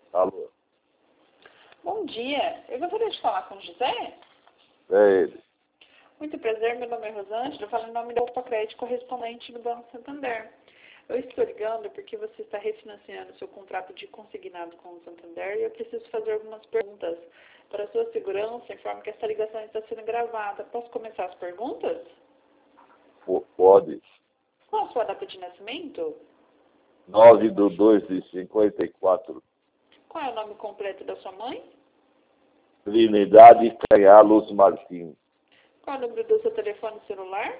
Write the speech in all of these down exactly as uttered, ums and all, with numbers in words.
Alô? Bom dia, eu gostaria de falar com o José. É ele. Muito prazer, meu nome é Rosângela, eu falo em nome da Opa Crédito correspondente do Banco Santander. Eu estou ligando porque você está refinanciando seu contrato de consignado com o Santander e eu preciso fazer algumas perguntas. Para sua segurança, informo que esta ligação está sendo gravada. Posso começar as perguntas? P- Pode. Qual a sua data de nascimento? nove de dois de cinquenta e quatro. Qual é o nome completo da sua mãe? Trinidade Canhalos Martins. Qual é o número do seu telefone celular?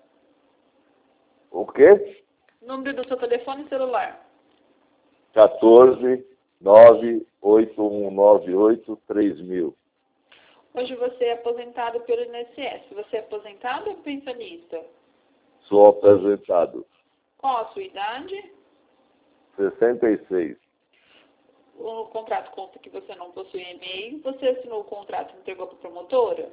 O quê? Número do seu telefone celular. quatorze, nove, oito um nove oito, três mil. Hoje você é aposentado pelo I N S S. Você é aposentado ou pensionista? Sou apresentado. Qual a sua idade? sessenta e seis. O contrato consta que você não possui e-mail. Você assinou o contrato e entregou para a promotora?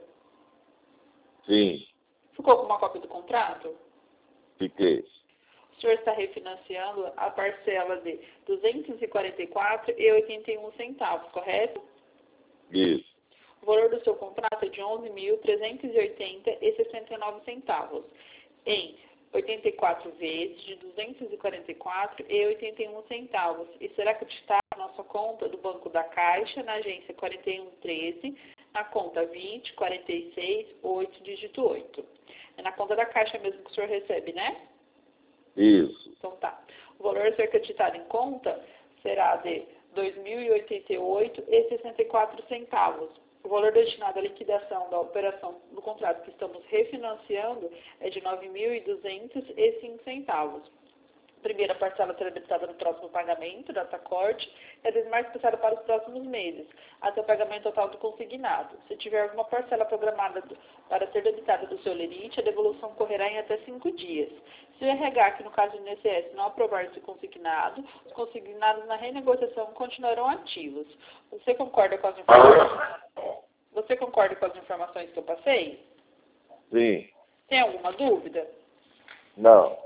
Sim, Ficou com uma cópia do contrato? fiquei. O senhor está refinanciando a parcela de duzentos e quarenta e quatro reais e oitenta e um centavos, correto? Isso. O valor do seu contrato é de onze mil trezentos e oitenta reais e sessenta e nove centavos, em oitenta e quatro vezes de duzentos e quarenta e quatro reais e oitenta e um centavos, e será acreditado na nossa conta do Banco da Caixa, na agência quarenta e um treze, na conta vinte, quarenta e seis, oito, dígito oito. É na conta da Caixa mesmo que o senhor recebe, né? Isso. Então tá. O valor a ser acreditado em conta será de dois mil e oitenta e oito reais e sessenta e quatro centavos. O valor destinado à liquidação da operação do contrato que estamos refinanciando é de nove mil e duzentos e cinco centavos. A primeira parcela será debitada no próximo pagamento, data corte, e a demais passada para os próximos meses, até o pagamento total do consignado. Se tiver alguma parcela programada para ser debitada do seu lerite, a devolução ocorrerá em até cinco dias. Se o R H, que no caso do I N S S, não aprovar esse consignado, os consignados na renegociação continuarão ativos. Você concorda com as informações? Você concorda com as informações que eu passei? Sim. Tem alguma dúvida? Não.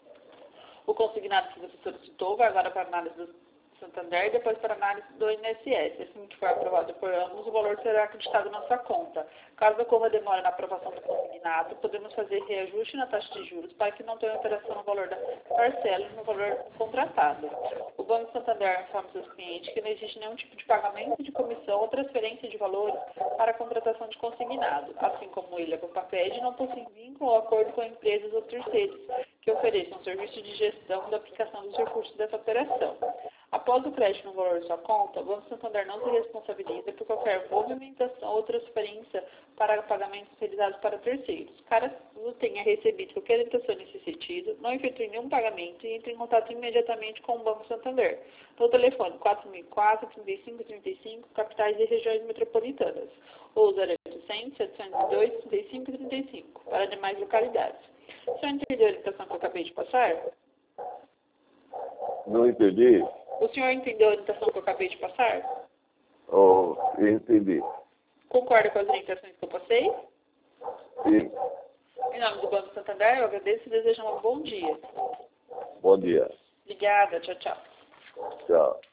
O consignado que você solicitou vai agora para a análise do Santander e depois para a análise do I N S S. Assim que for aprovado por ambos, o valor será acreditado na sua conta. Caso ocorra demora na aprovação do consignado, podemos fazer reajuste na taxa de juros para que não tenha alteração no valor da parcela e no valor contratado. O Banco Santander informa seus clientes que não existe nenhum tipo de pagamento de comissão ou transferência de valores para a contratação de consignado, assim como ele, a Compaped, não possui vínculo ou acordo com empresas ou terceiros que ofereçam serviço de gestão da aplicação dos recursos dessa operação. Após o crédito no valor de sua conta, o Banco Santander não se responsabiliza por qualquer movimentação ou transferência para pagamentos realizados para terceiros. Caso tenha recebido qualquer orientação nesse sentido, não efetue nenhum pagamento e entre em contato imediatamente com o Banco Santander. No telefone quatro mil e quatro, trinta e cinco trinta e cinco, capitais e regiões metropolitanas, ou zero oitocentos, setecentos e dois, trinta e cinco trinta e cinco, para demais localidades. O senhor entendeu a orientação que eu acabei de passar? Não entendi? O senhor entendeu a orientação que eu acabei de passar? Oh, entendi. Concorda com as orientações que eu passei? Sim. Em nome do Banco Santander, eu agradeço e desejo um bom dia. Bom dia. Obrigada, tchau, tchau. Tchau.